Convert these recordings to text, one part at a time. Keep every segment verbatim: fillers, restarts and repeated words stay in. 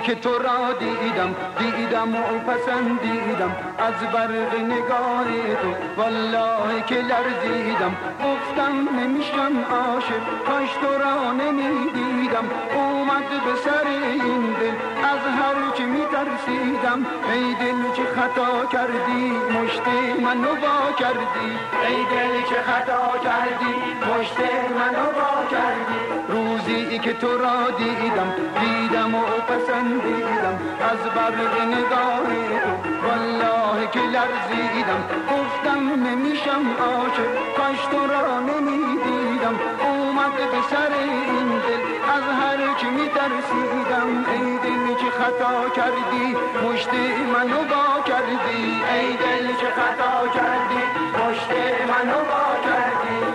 که تو را دیدم دیدم و پسندیدم از برق نگاه تو والله که لرزیدم گفتم نمیشم عاشق کاش تو را نمیدیدم اومد به سر این دل از هر چی میترسیدم ای دل چه خطا کردی مشت منو وا کردی ای دل چه خطا کردی مشت منو وا کردی روزی که تو را دیدم دیدم و پسندیدم از برق نگاه تو والله که لرزیدم گفتم نمیشم عاشق کاش تو را نمیدیدم اومد به سر این دل از هر چی میترسیدم ای دل چه خطا کردی مشت منو وا کردی ای دل چه خطا کردی مشت منو وا کردی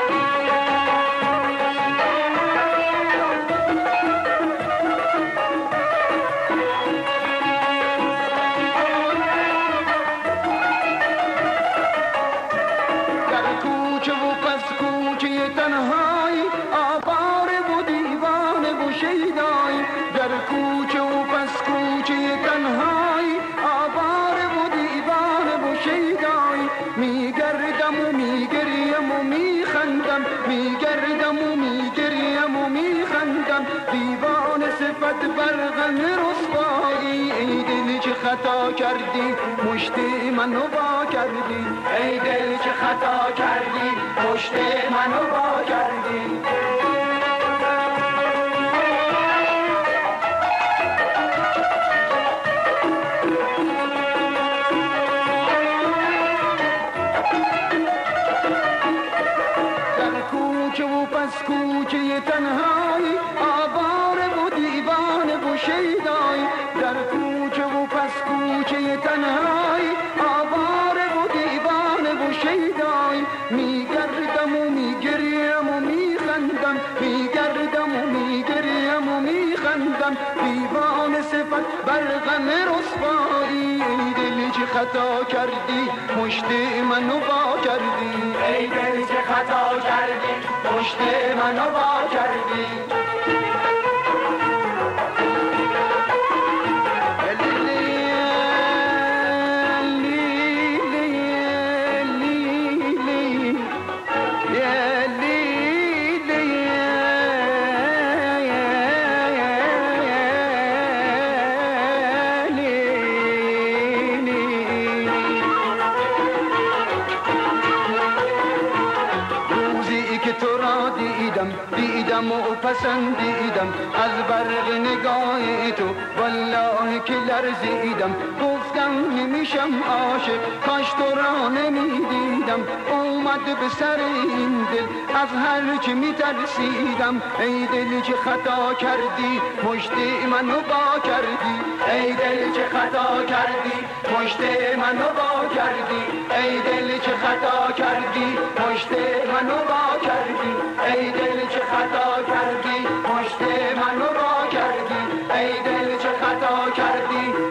تنهایی آواره و دیوانه و شیدایی در کوچه و پس کوچه تنهایی آواره و دیوانه و شیدایی میگردم و میگریم و میخندم میگردم و میگریم و میخندم دیوانه صفت برغم رسوایی ای دل چه خطا کردی مشت منو وا کردی ای دل چه خطا کردی مشت منو وا کردی در کوچه و پس کوچه تنهایی آواره و دیوانه و شیدایی در کوچه و پس کوچه تنهایی آواره و دیوانه و شیدایی میگردم و میگریم و میخندم میگردم و میگریم و میخندم دیوانه صفت برغم رسوایی ای دل چه خطا کردی مشت منو وا کردی ای دل چه خطا کردی مشت منو وا کردی دیدم و پسندیدم از برق نگاه تو والله که لرزیدم گفتم نمیشم عاشق کاش تو را نمیدیدم اومد به سر این دل از هر چی میترسیدم ای دل چه خطا کردی مشت منو وا کردی ای دل چه خطا کردی مشت منو وا کردی ای دل چه خطا کردی مشت منو وا کردی ای دل چه خطا کردی مشت منو وا کردی ای دل چه خطا کردی